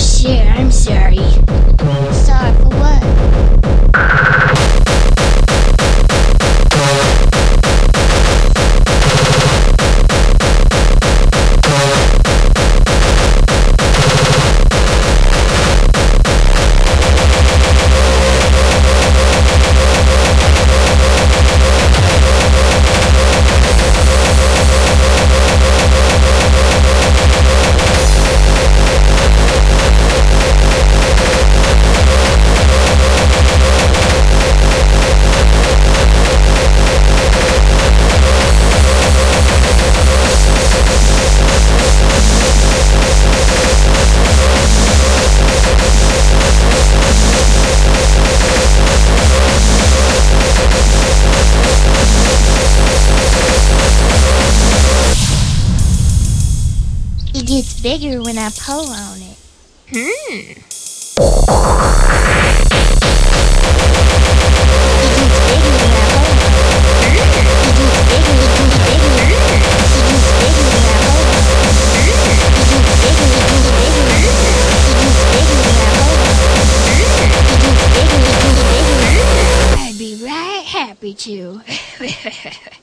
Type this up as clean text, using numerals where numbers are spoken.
shit, I'm sorry. Sorry for what? It gets bigger when I pull on it. It gets bigger when I pull on it. I'd be right happy to.